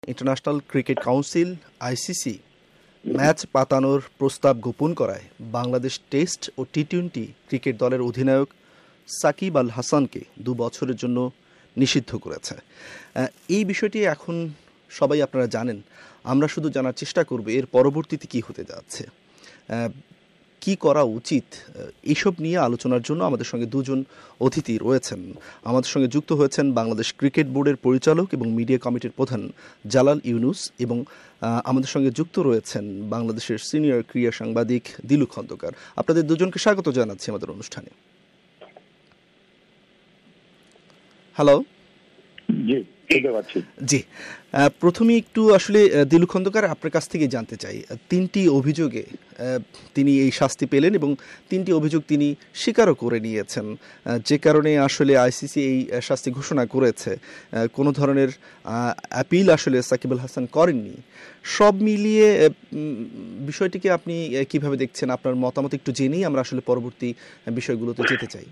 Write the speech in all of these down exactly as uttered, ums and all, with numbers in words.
International Cricket Council ICC match পাতানোর প্রস্তাব গোপন করায় বাংলাদেশ টেস্ট ও টি টোয়েন্টি ক্রিকেট দলের অধিনায়ক সাকিব আল হাসানকে দু বছরের জন্য নিষিদ্ধ করেছে। এই বিষয়টি এখন সবাই আপনারা জানেন, আমরা শুধু জানার চেষ্টা করব এর পরবর্তীতে কি হতে যাচ্ছে, কি করা উচিত। এইসব নিয়ে আলোচনার জন্য আমাদের সঙ্গে দুজন অতিথি রয়েছেন। আমাদের সঙ্গে যুক্ত হয়েছেন বাংলাদেশ ক্রিকেট বোর্ডের পরিচালক এবং মিডিয়া কমিটির প্রধান জালাল ইউনুস, এবং আমাদের সঙ্গে যুক্ত রয়েছেন বাংলাদেশের সিনিয়র ক্রীড়া সাংবাদিক দিলু খন্দকার। আপনাদের দুজনকে স্বাগত জানাচ্ছি আমাদের অনুষ্ঠানে। হ্যালো। জি, প্রথমে একটু আসলে দিলু খন্দকার আপনার কাছ থেকে জানতে চাই, তিনটি অভিযোগে তিনি এই শাস্তি পেলেন এবং তিনটি অভিযোগ তিনি স্বীকারও করে নিয়েছেন, যে কারণে আসলে আইসিসি এই শাস্তি ঘোষণা করেছে। কোনো ধরনের অ্যাপিল আসলে সাকিব আল হাসান করেননি। সব মিলিয়ে বিষয়টিকে আপনি কিভাবে দেখছেন? আপনার মতামত একটু জেনেই আমরা আসলে পরবর্তী বিষয়গুলোতে যেতে চাই।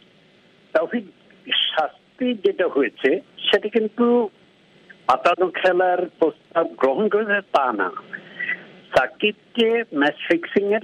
যেটা হয়েছে সেটা কিন্তু পাতানো খেলার প্রস্তাব গ্রহণ করেছে তা না, সাকিবকে ম্যাচ ফিক্সিং এর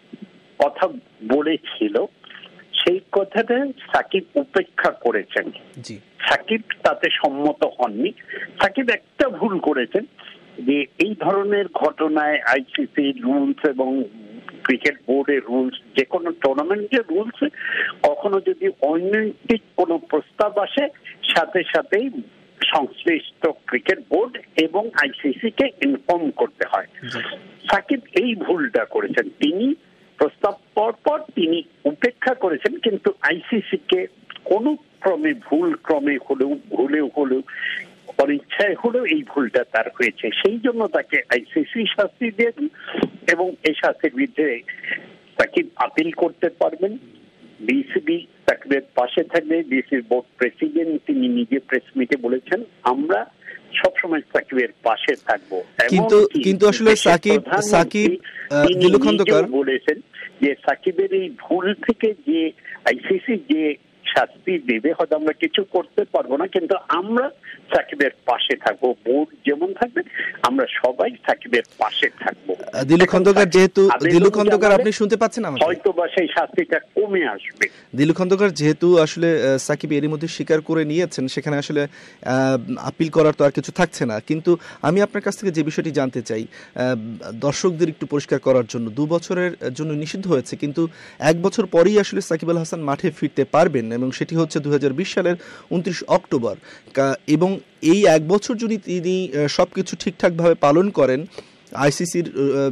কথা বলেছিল, সেই কথাটা সাকিব উপেক্ষা করেছেন। সাকিব তাতে সম্মত হননি। সাকিব একটা ভুল করেছেন যে এই ধরনের ঘটনায় আইসিসি রুলস এবং ক্রিকেট বোর্ডের রুলস, যে কোনো টুর্নামেন্টের রুলস, কখনো যদি অনৈতিক কোনো প্রস্তাব আসে সাথে সাথেই সংশ্লিষ্ট ক্রিকেট বোর্ড এবং আইসিসি কে ইনফর্ম করতে হয়। সাকিব এই ভুলটা করেছেন। তিনি প্রস্তাব পর পর তিনি উপেক্ষা করেছেন, কিন্তু আইসিসি কে কোনো ক্রমে ভুল ক্রমে হলেও ভুলেও হলেও অনিচ্ছায় হলেও এই ভুলটা তার হয়েছে। সেই জন্য তাকে আইসিসি শাস্তি দিয়েছেন এবং এই শাস্তির বিরুদ্ধে সাকিব আপিল করতে পারবেন। বিসিবি সাকিবের পাশে থাকবে। বিসিবি বোর্ড প্রেসিডেন্ট তিনি নিজে প্রেস মিটে বলেছেন, আমরা সবসময় সাকিবের পাশে থাকবো। কিন্তু কিন্তু আসলে সাকিব সাকিব দিলু খন্দকার বলেছেন যে সাকিবের এই ভুল থেকে যে আইসিসি যে শাস্তি দেবে, হয়তো আমরা কিছু করতে পারবো না, কিন্তু আমরা সাকিবের পাশে থাকবো। বোর্ড যেমন থাকবে আমরা সবাই সাকিবের পাশে থাকবো। দিলু খন্দকার যেহেতু দিলু খন্দকার আপনি শুনতে পাচ্ছেন আমাকে? হয়তো বা সেই শাস্তিটা কমে আসবে। দিলু খন্দকার যেহেতু আসলে সাকিব এরই মধ্যে স্বীকার করে নিয়েছেন, সেখানে আসলে আপিল করার তো আর কিছু থাকছে না। কিন্তু আমি আপনার কাছ থেকে যে বিষয়টি জানতে চাই, দর্শকদের একটু পরিষ্কার করার জন্য, দু বছরের জন্য নিষিদ্ধ হয়েছে, কিন্তু এক বছর পরেই আসলে সাকিব আল হাসান মাঠে ফিরতে পারবেন এবং সেটি হচ্ছে দুই হাজার বিশ সালের উনত্রিশ অক্টোবর। এবং এই এক বছর যদি তিনি সবকিছু ঠিকঠাকভাবে পালন করেন আইসিসির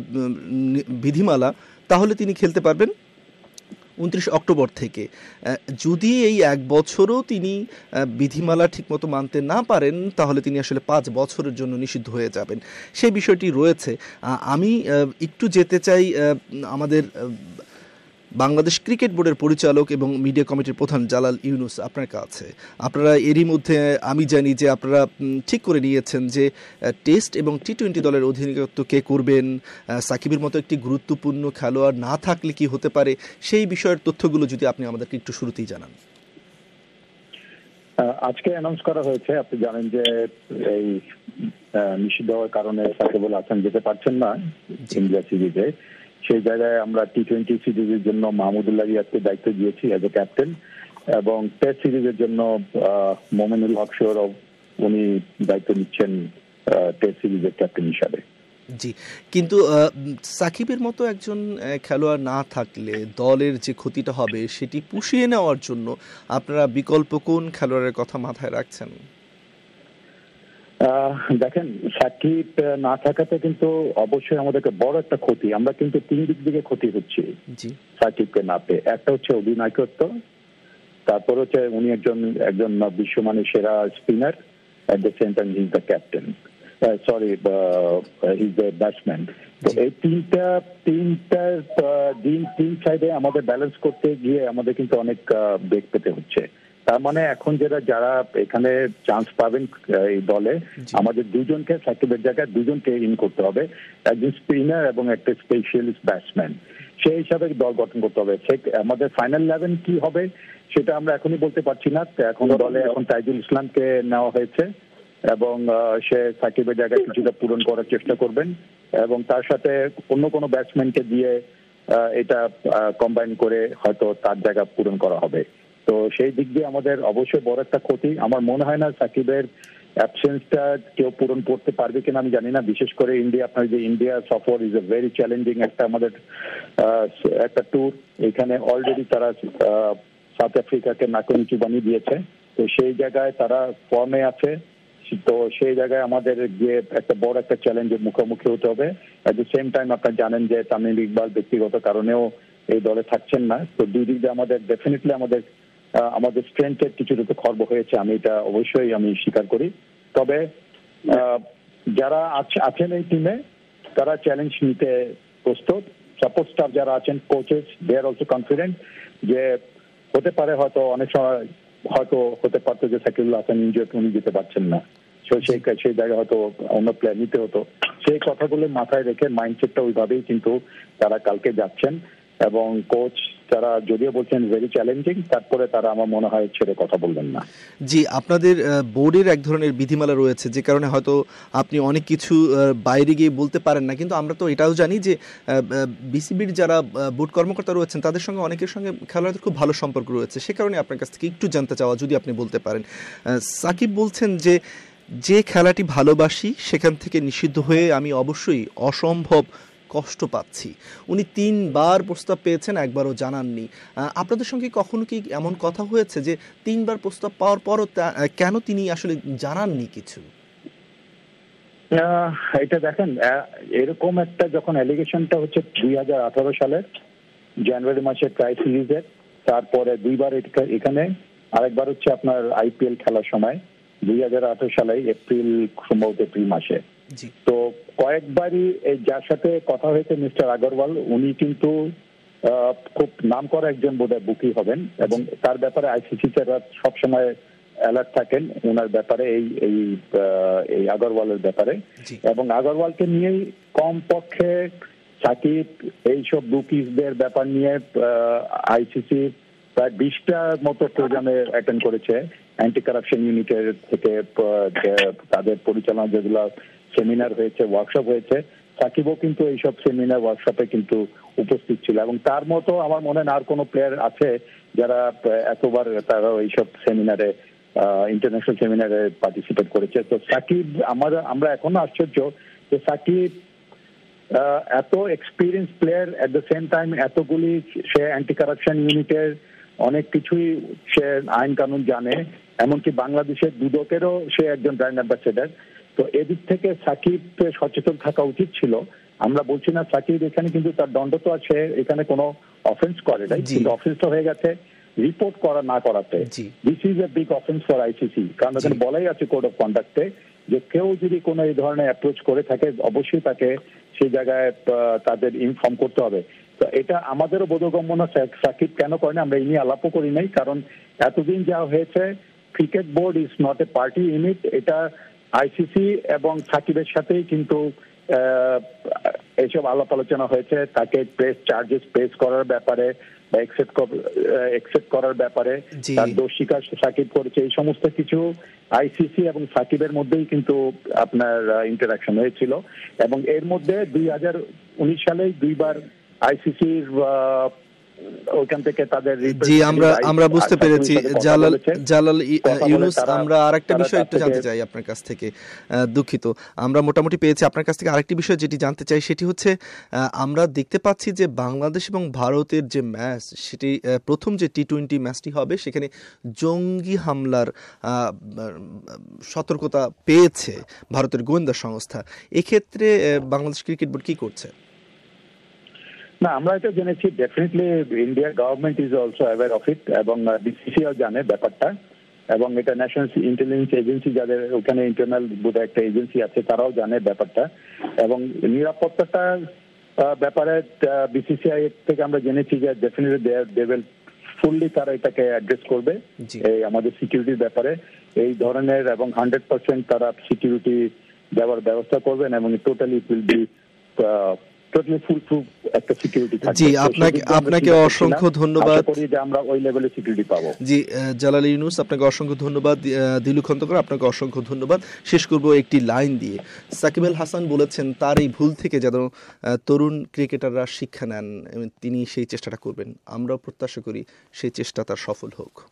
বিধিমালা, তাহলে তিনি খেলতে পারবেন উনত্রিশ অক্টোবর থেকে। যদি এই এক বছরও তিনি বিধিমালা ঠিকমতো মানতে না পারেন, তাহলে তিনি আসলে পাঁচ বছরের জন্য নিষিদ্ধ হয়ে যাবেন। সেই বিষয়টি রয়েছে। আমি একটু যেতে চাই আমাদের বাংলাদেশ ক্রিকেট বোর্ডের পরিচালক এবং মিডিয়া কমিটির প্রধান জালাল ইউনুস আপনার কাছে। আপনারা এরই মধ্যে আমি জানি যে আপনারা ঠিক করে নিয়েছেন যে টেস্ট এবং টি টোয়েন্টি দলের অধিনায়কত্ব কে করবেন, সাকিবের মতো একটি গুরুত্বপূর্ণ খেলোয়াড় না থাকলে কি হতে পারে, সেই বিষয়ের তথ্যগুলো যদি আপনি আমাদেরকে একটু শুরুতেই জানান। আজকে অ্যানাউন্স করা হয়েছে, আপনি জানেন যে এই নিষিদ্ধ হওয়ার কারণে সাকিব আল হাসান যেতে পারছেন না ইন্ডিয়া সিরিজে। সেই জায়গায় আমরা টি টোয়েন্টি সিরিজের জন্য মাহমুদুল্লাহ রিয়াদকে দায়িত্ব দিয়েছি অ্যাজ এ ক্যাপ্টেন, এবং টেস্ট সিরিজের জন্য মোমিনুল হক সৌরভ উনি দায়িত্ব নিচ্ছেন টেস্ট সিরিজের ক্যাপ্টেন হিসাবে। জি, কিন্তু সাকিবের মতো একজন খেলোয়াড় না থাকলে দলের যে ক্ষতিটা হবে সেটি পুষিয়ে নেওয়ার জন্য আপনারা বিকল্প কোন খেলোয়াড়ের কথা মাথায় রাখছেন? দেখেন, সাকিব না থাকাতে কিন্তু অবশ্যই আমাদেরকে বড় একটা ক্ষতি। আমরা কিন্তু তিন দিক থেকে ক্ষতি হচ্ছে সাকিবকে না পেয়ে। একটা হচ্ছে অধিনায়কত্ব, তারপর হচ্ছে উনি একজন একজন বিশ্বমানের সেরা spinner, at the same time he is the captain, sorry he is the batsman. তো এই তিনটা তিনটা দিন তিন সাইডে আমাদের ব্যালেন্স করতে গিয়ে আমাদের কিন্তু অনেক বেগ পেতে হচ্ছে। তার মানে এখন যারা যারা এখানে চান্স পাবেন এই দলে, আমাদের দুজনকে সাকিবের জায়গায় দুজনকে ইন করতে হবে, একজন স্পিনার এবং একটা স্পেশালিস্ট ব্যাটসম্যান। সেই হিসাবে দল গঠন করতে হবে। আমাদের ফাইনাল ইলেভেন কি হবে সেটা আমরা এখনই বলতে পারছি না। এখন দলে এখন তাইজুল ইসলামকে নেওয়া হয়েছে, এবং সে সাকিবের জায়গায় কিছুটা পূরণ করার চেষ্টা করবেন এবং তার সাথে অন্য কোনো ব্যাটসম্যানকে দিয়ে এটা কম্বাইন করে হয়তো তার জায়গা পূরণ করা হবে। তো সেই দিক দিয়ে আমাদের অবশ্যই বড় একটা ক্ষতি। আমার মনে হয় না সাকিবের অ্যাবসেন্সটা কেউ পূরণ করতে পারবে কিনা আমি জানি না, বিশেষ করে ইন্ডিয়া, আপনার যে ইন্ডিয়া সফর ইজ এ ভেরি চ্যালেঞ্জিং একটা আমাদের একটা ট্যুর। এখানে অলরেডি তারা সাউথ আফ্রিকাকে নাকে নিচু বানিয়ে দিয়েছে, তো সেই জায়গায় তারা ফর্মে আছে। তো সেই জায়গায় আমাদের যে একটা বড় একটা চ্যালেঞ্জের মুখোমুখি হতে হবে। অ্যাট দ্য সেম টাইম আপনারা জানেন যে তামিম ইকবাল ব্যক্তিগত কারণেও এই দলে থাকছেন না। তো দুই দিক দিয়ে আমাদের ডেফিনেটলি আমাদের আমাদের স্ট্রেংথের কিছুটা তো খর্ব হয়েছে, আমি এটা অবশ্যই আমি স্বীকার করি। তবে যারা আছেন এই টিমে তারা চ্যালেঞ্জ নিতে প্রস্তুত। সাপোর্ট স্টাফ যারা আছেন, coaches, they are also confident যে হতে পারে হয়তো অনেক সময় হয়তো হতে পারতো যে সাকিবুল হাসান ইনজুরি উনি যেতে পারছেন না, সেই সেই জায়গায় হয়তো অন্য প্লেয়ার নিতে হতো। সেই কথাগুলো মাথায় রেখে মাইন্ডসেটটা ওইভাবেই কিন্তু তারা কালকে যাচ্ছেন এবং কোচ যারা যদিও বলছেন ভেরি চ্যালেঞ্জিং, তারপরে তারা আমার মনে হয় ছেড়ে কথা বলবেন না। জি, আপনাদের বোর্ডের এক ধরনের বিধিমালা রয়েছে যে কারণে হয়তো আপনি অনেক কিছু বাইরে গিয়ে বলতে পারেন না, কিন্তু আমরা তো এটাও জানি যে বিসিবির যারা বোর্ড কর্মকর্তা রয়েছেন তাদের সঙ্গে অনেকের সঙ্গে খেলোয়াড়দের খুব ভালো সম্পর্ক রয়েছে। সে কারণে আপনার কাছ থেকে একটু জানতে চাওয়া, যদি আপনি বলতে পারেন। সাকিব বলছেন যে যে খেলাটি ভালোবাসি সেখান থেকে নিষিদ্ধ হয়ে আমি অবশ্যই অসম্ভব কষ্ট পাচ্ছি। উনি তিনবার প্রস্তাব পেয়েছেন, একবারও জানাননি। আপনাদের সঙ্গে কখনো কি এমন কথা হয়েছে যে তিনবার প্রস্তাব পাওয়ার পরও কেন তিনি আসলে জানাননি কিছু? এটা দেখেন, এরকম একটা যখন অ্যালিগেশনটা হচ্ছে দুই হাজার আঠারো সালের জানুয়ারি মাসের ট্রাই সিরিজের, তারপরে দুইবার এখানে, আরেকবার হচ্ছে আপনার আইপিএল খেলার সময় দুই হাজার আঠারো সালে এপ্রিল, সম্ভবত এপ্রিল মাসে। তো কয়েকবারই যার সাথে কথা হয়েছে মিস্টার আগরওয়াল, উনি কিন্তু খুব নাম করা একজন বোধহয় বুকি হবেন এবং তার ব্যাপারে আইসিসি তারা সবসময় অ্যালার্ট থাকেন ওনার ব্যাপারে, এই এই আগরওয়ালের ব্যাপারে। এবং আগরওয়ালকে নিয়েই কমপক্ষে সাকিব এইসব বুকিজদের ব্যাপার নিয়ে আইসিসি প্রায় বিশটার মতো প্রোগ্রামে অ্যাটেন্ড করেছে। অ্যান্টি কারাপশন ইউনিটের থেকে তাদের পরিচালনা যেগুলো সেমিনার হয়েছে, ওয়ার্কশপ হয়েছে, সাকিবও কিন্তু এইসব সেমিনার ওয়ার্কশপে কিন্তু উপস্থিত ছিল। এবং তার মতো আমার মনে হয় আর কোনো প্লেয়ার আছে যারা এতবার তারা এইসব সেমিনারে, ইন্টারন্যাশনাল সেমিনারে পার্টিসিপেট করেছে। তো সাকিব, আমরা আমরা এখনো আশ্চর্য যে সাকিব এত experience player, at the same time এতগুলি সে অ্যান্টি কারাপশন ইউনিটের অনেক কিছুই সে আইন কানুন জানে, এমনকি বাংলাদেশের দুদকেরও সে একজন ব্র্যান্ড অ্যাম্বাসেডার। তো এদিক থেকে সাকিব সচেতন থাকা উচিত ছিল। আমরা বলছি না সাকিব এখানে, কিন্তু তার দণ্ড তো আছে, এখানে কোনো অফেন্স করে নাই, কিন্তু অফেন্সটা হয়ে গেছে রিপোর্ট করা না করাতে। This is a big offence for ICC, কারণ এখানে বলাই আছে কোড অফ কন্ডাক্টে যে কেউ যদি কোনো এই ধরনের অ্যাপ্রোচ করে থাকে অবশ্যই তাকে সেই জায়গায় তাদের ইনফর্ম করতে হবে। তো এটা আমাদেরও বোধগম্য না সাকিব কেন করে না, আমরা এই নিয়ে আলাপও করি নাই, কারণ এতদিন যা হয়েছে cricket board is not a party unit. এটা আইসিসি এবং সাকিবের সাথেই কিন্তু এইসব আলাপ আলোচনা হয়েছে, তাকে প্রেস চার্জেস প্রেস করার ব্যাপারে বা একসেপ্ট একসেপ্ট করার ব্যাপারে তার দোষ স্বীকার সাকিব করেছে। এই সমস্ত কিছু আইসিসি এবং সাকিবের মধ্যেই কিন্তু আপনার ইন্টারাকশন হয়েছিল। এবং এর মধ্যে দুই হাজার উনিশ সালেই দুইবার আইসিসির ওইখান থেকে তাদের, জি আমরা আমরা বুঝতে পেরেছি জালাল জালাল ইউনুস। আমরা আরেকটা বিষয় একটু জানতে চাই আপনার কাছ থেকে, দুঃখিত, আমরা মোটামুটি পেয়েছি আপনার কাছ থেকে। আরেকটি বিষয় যেটি জানতে চাই সেটি হচ্ছে, আমরা দেখতে পাচ্ছি যে বাংলাদেশ এবং ভারতের যে ম্যাচ, সেটি প্রথম যে টি টোয়েন্টি ম্যাচটি হবে সেখানে জঙ্গি হামলার সতর্কতা পেয়েছে ভারতের গোয়েন্দা সংস্থা। এক্ষেত্রে বাংলাদেশ ক্রিকেট বোর্ড কি করছে? না, আমরা এটা জেনেছি ডেফিনেটলি ইন্ডিয়ার government is also aware of it এবং বিসিসিআই জানে ব্যাপারটা, এবং এটা ন্যাশনাল ইন্টেলিজেন্স এজেন্সি, যাদের ওখানে ইন্টারনাল বোধহয় একটা এজেন্সি আছে, তারাও জানে ব্যাপারটা। এবং নিরাপত্তাটার ব্যাপারে বিসিসিআই থেকে আমরা জেনেছি যে ডেফিনেটলি দে উইল ফুললি তারা এটাকে অ্যাড্রেস করবে এই আমাদের সিকিউরিটির ব্যাপারে এই ধরনের, এবং হান্ড্রেড পার্সেন্ট তারা সিকিউরিটি দেওয়ার ব্যবস্থা করবেন এবং totally it will be totally foolproof একটা সিকিউরিটি থাকবে। জি, আপনাকে আপনাকে অসংখ্য ধন্যবাদ। আশা করি যে আমরা ওই লেভেলের সিকিউরিটি পাবো। জি, জালাল ইউনুস আপনাকে অসংখ্য ধন্যবাদ। দিলু খন্দকার আপনাকে অসংখ্য ধন্যবাদ। শেষ করব একটি লাইন দিয়ে। সাকিব আল হাসান বলেছেন তার এই ভুল থেকে যেন তরুণ ক্রিকেটাররা শিক্ষা নেন, তিনি সেই চেষ্টাটা করবেন। আমরাও প্রত্যাশা করি সেই চেষ্টা তার সফল হোক।